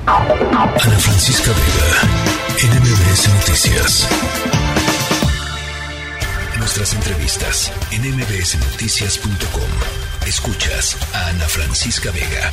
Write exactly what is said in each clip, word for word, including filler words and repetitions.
Ana Francisca Vega, N M B S Noticias. Nuestras entrevistas en eme be ese noticias punto com. Escuchas a Ana Francisca Vega.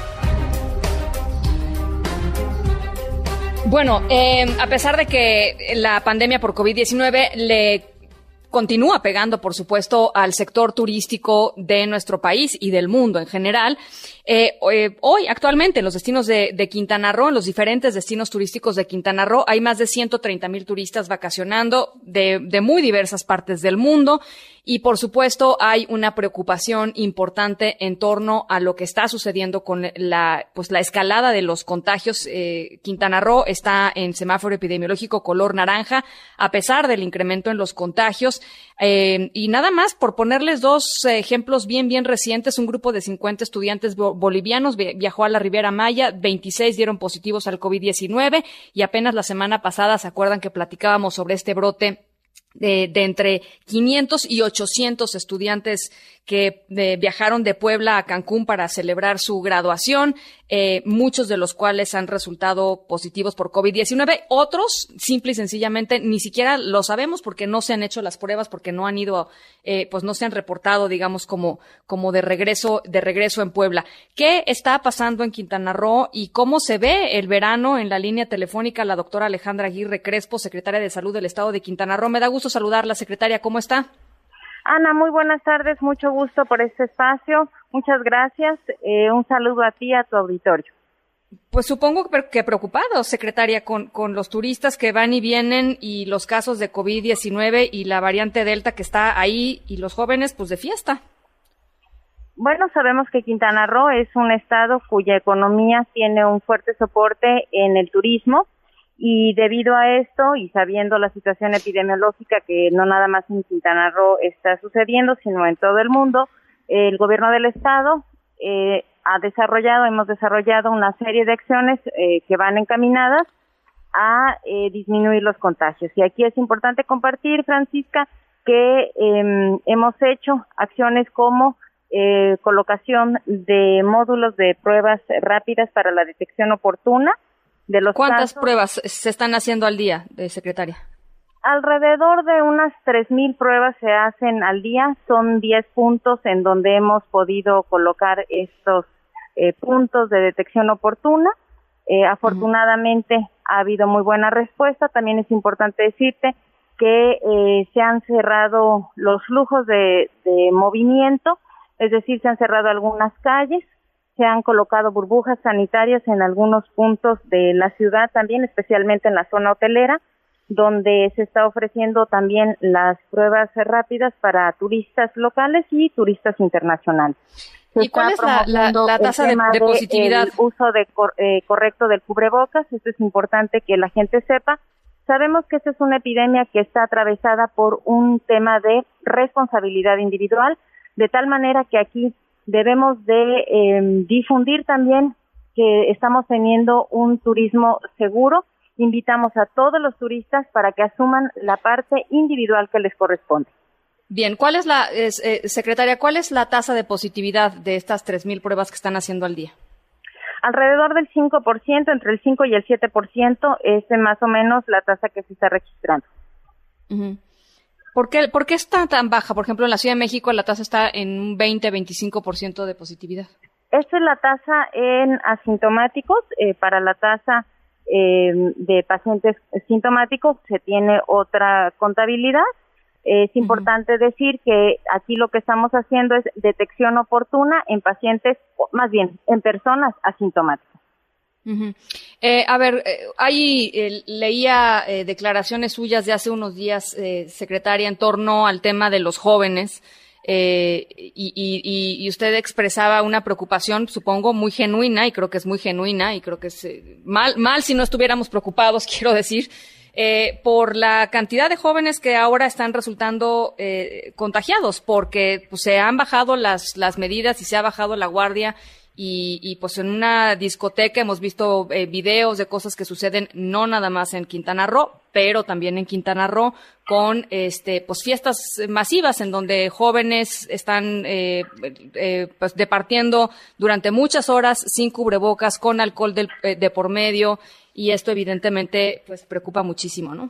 Bueno, eh, a pesar de que la pandemia por covid diecinueve le continúa pegando, por supuesto, al sector turístico de nuestro país y del mundo en general, eh, eh, hoy, actualmente, en los destinos de, de Quintana Roo, en los diferentes destinos turísticos de Quintana Roo, hay más de ciento treinta mil turistas vacacionando de, de muy diversas partes del mundo. Y, por supuesto, hay una preocupación importante en torno a lo que está sucediendo con la, pues, la escalada de los contagios. Eh, Quintana Roo está en semáforo epidemiológico color naranja, a pesar del incremento en los contagios. Eh, y nada más, por ponerles dos eh, ejemplos bien, bien recientes, un grupo de cincuenta estudiantes bo- bolivianos viajó a la Riviera Maya, veintiséis dieron positivos al covid diecinueve y apenas la semana pasada, ¿se acuerdan que platicábamos sobre este brote De, de entre quinientos y ochocientos estudiantes que de, viajaron de Puebla a Cancún para celebrar su graduación, eh, muchos de los cuales han resultado positivos por covid diecinueve, otros simple y sencillamente ni siquiera lo sabemos porque no se han hecho las pruebas, porque no han ido, eh, pues no se han reportado, digamos, como, como de regreso, de regreso en Puebla. ¿Qué está pasando en Quintana Roo y cómo se ve el verano? En la línea telefónica, la doctora Alejandra Aguirre Crespo, secretaria de Salud del Estado de Quintana Roo. Me da gusto saludarla, secretaria. ¿Cómo está? Ana, muy buenas tardes, mucho gusto por este espacio, muchas gracias, eh, un saludo a ti y a tu auditorio. Pues supongo que preocupados, secretaria, con, con los turistas que van y vienen y los casos de covid diecinueve y la variante Delta que está ahí y los jóvenes pues de fiesta. Bueno, sabemos que Quintana Roo es un estado cuya economía tiene un fuerte soporte en el turismo. Y debido a esto, y sabiendo la situación epidemiológica que no nada más en Quintana Roo está sucediendo, sino en todo el mundo, el gobierno del estado eh, ha desarrollado, hemos desarrollado una serie de acciones eh, que van encaminadas a eh, disminuir los contagios. Y aquí es importante compartir, Francisca, que eh, hemos hecho acciones como eh, colocación de módulos de pruebas rápidas para la detección oportuna. De los ¿Cuántas casos, pruebas se están haciendo al día, secretaria? Alrededor de unas tres mil pruebas se hacen al día. Son diez puntos en donde hemos podido colocar estos eh, puntos de detección oportuna. Eh, afortunadamente uh-huh. ha habido muy buena respuesta. También es importante decirte que eh, se han cerrado los flujos de, de movimiento, es decir, se han cerrado algunas calles. Se han colocado burbujas sanitarias en algunos puntos de la ciudad también, especialmente en la zona hotelera, donde se está ofreciendo también las pruebas rápidas para turistas locales y turistas internacionales. Se ¿Y cuál es la, la, la tasa de, de positividad? El uso de, eh, correcto del cubrebocas, esto es importante que la gente sepa. Sabemos que esta es una epidemia que está atravesada por un tema de responsabilidad individual, de tal manera que aquí debemos de eh, difundir también que estamos teniendo un turismo seguro. Invitamos a todos los turistas para que asuman la parte individual que les corresponde. Bien, ¿cuál es la, es, eh, secretaria, cuál es la tasa de positividad de estas tres mil pruebas que están haciendo al día? Alrededor del cinco por ciento, entre el cinco y el siete por ciento es más o menos la tasa que se está registrando. Uh-huh. ¿Por qué, ¿Por qué está tan baja? Por ejemplo, en la Ciudad de México la tasa está en un veinte a veinticinco por ciento de positividad. Esta es la tasa en asintomáticos. Eh, para la tasa eh, de pacientes sintomáticos se tiene otra contabilidad. Eh, es importante uh-huh. decir que aquí lo que estamos haciendo es detección oportuna en pacientes, más bien, en personas asintomáticas. Uh-huh. Eh, a ver, eh, ahí eh, leía eh, declaraciones suyas de hace unos días, eh, secretaria, en torno al tema de los jóvenes, eh, y, y, y usted expresaba una preocupación, supongo, muy genuina, y creo que es muy genuina, y creo que es eh, mal, mal si no estuviéramos preocupados, quiero decir, eh, por la cantidad de jóvenes que ahora están resultando eh, contagiados, porque pues, se han bajado las, las medidas y se ha bajado la guardia. y, y pues en una discoteca hemos visto eh, videos de cosas que suceden no nada más en Quintana Roo, pero también en Quintana Roo con este pues fiestas masivas en donde jóvenes están eh, eh, pues departiendo durante muchas horas sin cubrebocas, con alcohol del, eh, de por medio, y esto evidentemente pues preocupa muchísimo, ¿no?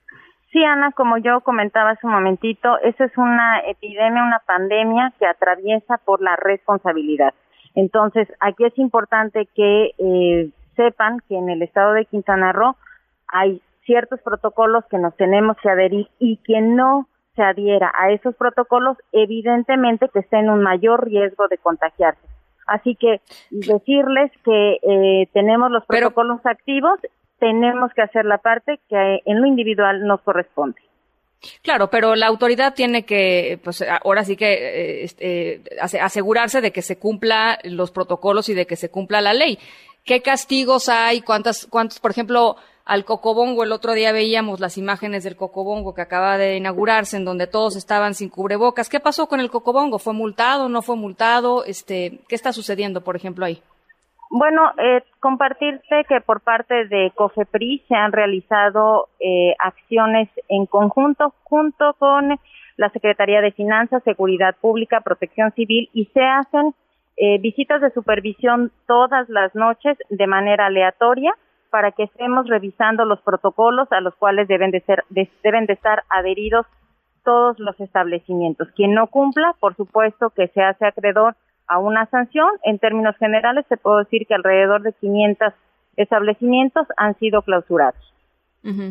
Sí, Ana, como yo comentaba hace un momentito, esa es una epidemia, una pandemia que atraviesa por la responsabilidad. Entonces, aquí es importante que eh, sepan que en el estado de Quintana Roo hay ciertos protocolos que nos tenemos que adherir, y quien no se adhiera a esos protocolos, evidentemente que está en un mayor riesgo de contagiarse. Así que decirles que eh, tenemos los protocolos Pero... activos, tenemos que hacer la parte que en lo individual nos corresponde. Claro, pero la autoridad tiene que, pues ahora sí que eh, este, asegurarse de que se cumpla los protocolos y de que se cumpla la ley. ¿Qué castigos hay? ¿Cuántas, cuántos, por ejemplo, al Cocobongo? El otro día veíamos las imágenes del Cocobongo que acaba de inaugurarse, en donde todos estaban sin cubrebocas. ¿Qué pasó con el Cocobongo? ¿Fue multado? ¿No fue multado? Este, ¿qué está sucediendo, por ejemplo, ahí? Bueno, eh, compartirte que por parte de COFEPRIS se han realizado eh, acciones en conjunto junto con la Secretaría de Finanzas, Seguridad Pública, Protección Civil, y se hacen eh, visitas de supervisión todas las noches de manera aleatoria para que estemos revisando los protocolos a los cuales deben de ser de, deben de estar adheridos todos los establecimientos. Quien no cumpla, por supuesto que se hace acreedor a una sanción. En términos generales, te puedo decir que alrededor de quinientos establecimientos han sido clausurados. Uh-huh.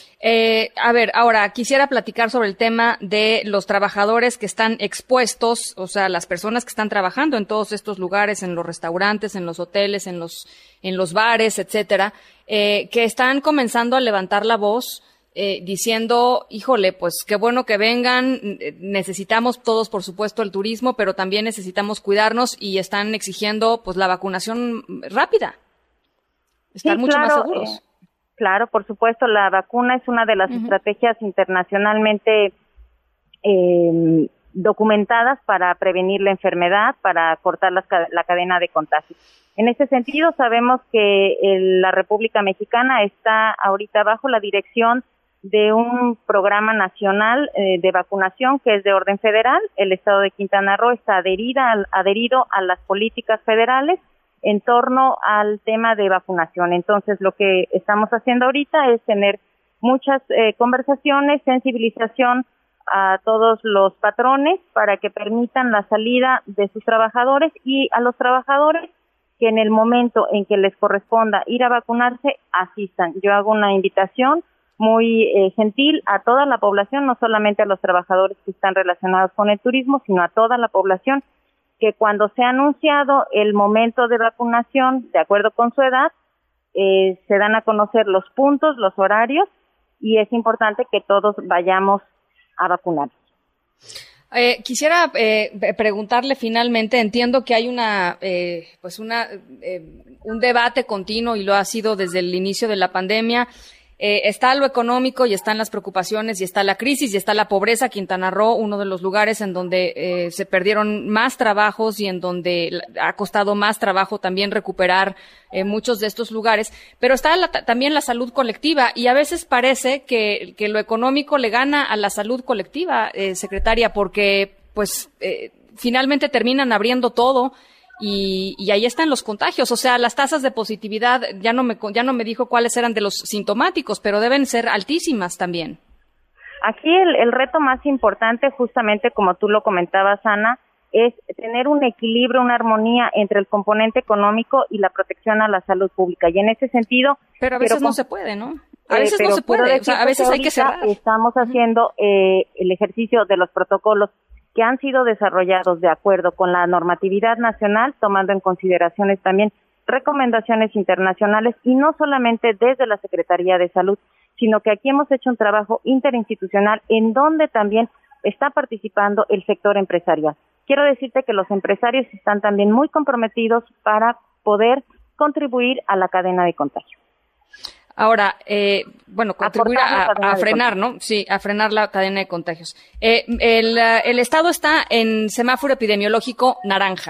Eh, a ver, ahora quisiera platicar sobre el tema de los trabajadores que están expuestos, o sea, las personas que están trabajando en todos estos lugares, en los restaurantes, en los hoteles, en los en los bares, etcétera, eh, que están comenzando a levantar la voz. Eh, diciendo, híjole, pues qué bueno que vengan, necesitamos todos, por supuesto, el turismo, pero también necesitamos cuidarnos, y están exigiendo pues la vacunación rápida, estar sí, mucho claro, más seguros. Eh, claro, por supuesto, la vacuna es una de las uh-huh. estrategias internacionalmente eh, documentadas para prevenir la enfermedad, para cortar las, la cadena de contagio. En ese sentido, sabemos que el, la República Mexicana está ahorita bajo la dirección de un programa nacional eh, de vacunación que es de orden federal. El estado de Quintana Roo está adherida, al, adherido a las políticas federales en torno al tema de vacunación. Entonces, lo que estamos haciendo ahorita es tener muchas eh, conversaciones, sensibilización a todos los patrones para que permitan la salida de sus trabajadores, y a los trabajadores que en el momento en que les corresponda ir a vacunarse, asistan. Yo hago una invitación muy eh, gentil a toda la población, no solamente a los trabajadores que están relacionados con el turismo, sino a toda la población, que cuando se ha anunciado el momento de vacunación, de acuerdo con su edad, eh, se dan a conocer los puntos, los horarios, y es importante que todos vayamos a vacunarnos. Eh, quisiera eh, preguntarle finalmente, entiendo que hay una, eh, pues una, eh, un debate continuo, y lo ha sido desde el inicio de la pandemia. Eh, está lo económico, y están las preocupaciones, y está la crisis, y está la pobreza. Quintana Roo, uno de los lugares en donde eh, se perdieron más trabajos y en donde ha costado más trabajo también recuperar eh, muchos de estos lugares. Pero está la, también la salud colectiva, y a veces parece que, que lo económico le gana a la salud colectiva, eh, secretaria, porque pues eh, finalmente terminan abriendo todo. Y, y ahí están los contagios, o sea, las tasas de positividad, ya no me ya no me dijo cuáles eran de los sintomáticos, pero deben ser altísimas también. Aquí el, el reto más importante, justamente como tú lo comentabas, Ana, es tener un equilibrio, una armonía entre el componente económico y la protección a la salud pública. Y en ese sentido... Pero a veces pero, no se puede, ¿no? A eh, veces no se puede, o sea, a veces hay que cerrar. Estamos haciendo eh, el ejercicio de los protocolos que han sido desarrollados de acuerdo con la normatividad nacional, tomando en consideraciones también recomendaciones internacionales, y no solamente desde la Secretaría de Salud, sino que aquí hemos hecho un trabajo interinstitucional en donde también está participando el sector empresarial. Quiero decirte que los empresarios están también muy comprometidos para poder contribuir a la cadena de contagio. Ahora, eh, bueno, contribuir a, a frenar, ¿no? Sí, a frenar la cadena de contagios. Eh, el, el Estado está en semáforo epidemiológico naranja.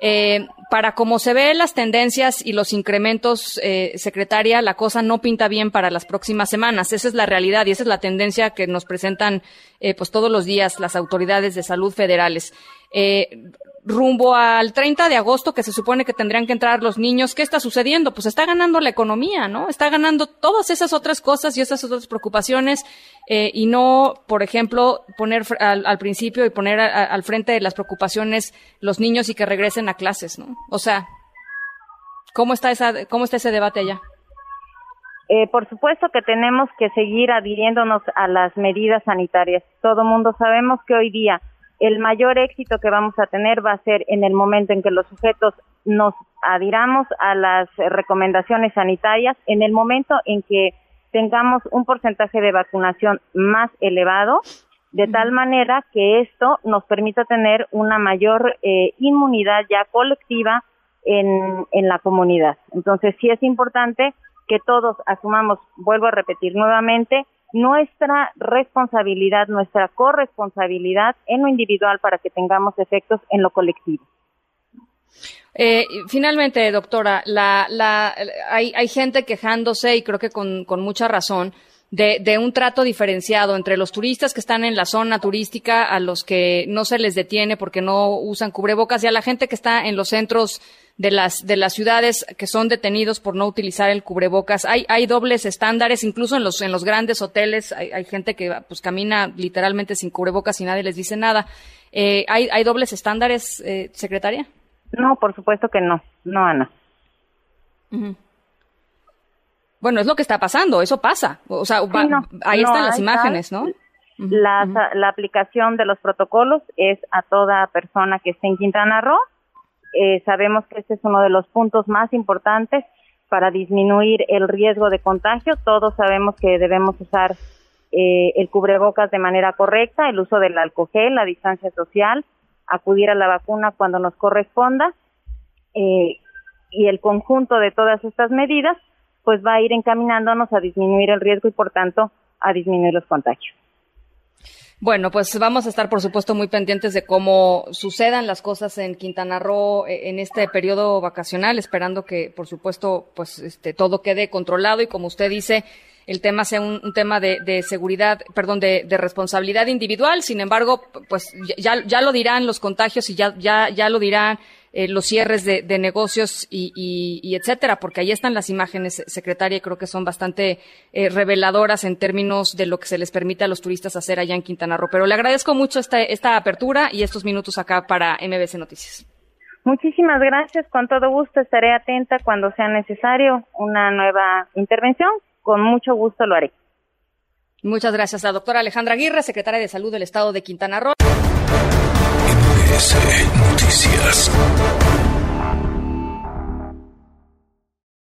Eh, para como se ve las tendencias y los incrementos, eh, secretaria, la cosa no pinta bien para las próximas semanas. Esa es la realidad y esa es la tendencia que nos presentan eh, pues todos los días las autoridades de salud federales. Eh, rumbo al treinta de agosto, que se supone que tendrían que entrar los niños, ¿qué está sucediendo? Pues está ganando la economía, ¿no? Está ganando todas esas otras cosas y esas otras preocupaciones, eh, y no, por ejemplo, poner al, al principio y poner a, a, al frente de las preocupaciones los niños y que regresen a clases, ¿no? O sea, ¿cómo está esa, cómo está ese debate allá? Eh, por supuesto que tenemos que seguir adhiriéndonos a las medidas sanitarias. Todo mundo sabemos que hoy día el mayor éxito que vamos a tener va a ser en el momento en que los sujetos nos adhiramos a las recomendaciones sanitarias, en el momento en que tengamos un porcentaje de vacunación más elevado, de tal manera que esto nos permita tener una mayor eh, inmunidad ya colectiva en, en la comunidad. Entonces sí es importante que todos asumamos, vuelvo a repetir nuevamente, nuestra responsabilidad, nuestra corresponsabilidad en lo individual para que tengamos efectos en lo colectivo. Eh, finalmente, doctora, la, la, hay, hay gente quejándose, y creo que con, con mucha razón, de, de un trato diferenciado entre los turistas que están en la zona turística, a los que no se les detiene porque no usan cubrebocas, y a la gente que está en los centros de las de las ciudades que son detenidos por no utilizar el cubrebocas. Hay hay dobles estándares, incluso en los en los grandes hoteles hay, hay gente que pues camina literalmente sin cubrebocas y nadie les dice nada. Eh, ¿hay hay dobles estándares, eh, secretaria? No, por supuesto que no, no, Ana. Uh-huh. Bueno, es lo que está pasando, eso pasa. O sea, sí, va, no, ahí no, están las ahí imágenes, está. ¿no? Uh-huh. La, uh-huh. la aplicación de los protocolos es a toda persona que esté en Quintana Roo. Eh, sabemos que este es uno de los puntos más importantes para disminuir el riesgo de contagio. Todos sabemos que debemos usar eh, el cubrebocas de manera correcta, el uso del alcohol gel, la distancia social, acudir a la vacuna cuando nos corresponda, eh, y el conjunto de todas estas medidas pues va a ir encaminándonos a disminuir el riesgo y por tanto a disminuir los contagios. Bueno, pues vamos a estar, por supuesto, muy pendientes de cómo sucedan las cosas en Quintana Roo en este periodo vacacional, esperando que, por supuesto, pues este todo quede controlado y, como usted dice, el tema sea un, un tema de, de seguridad, perdón, de, de responsabilidad individual. Sin embargo, pues ya ya lo dirán los contagios y ya ya ya lo dirán eh, los cierres de, de negocios y, y, y etcétera, porque ahí están las imágenes, secretaria, y creo que son bastante eh, reveladoras en términos de lo que se les permite a los turistas hacer allá en Quintana Roo. Pero le agradezco mucho esta, esta apertura y estos minutos acá para M B C Noticias. Muchísimas gracias, con todo gusto estaré atenta cuando sea necesario una nueva intervención, con mucho gusto lo haré. Muchas gracias. La doctora Alejandra Aguirre, secretaria de Salud del Estado de Quintana Roo. M B S Noticias.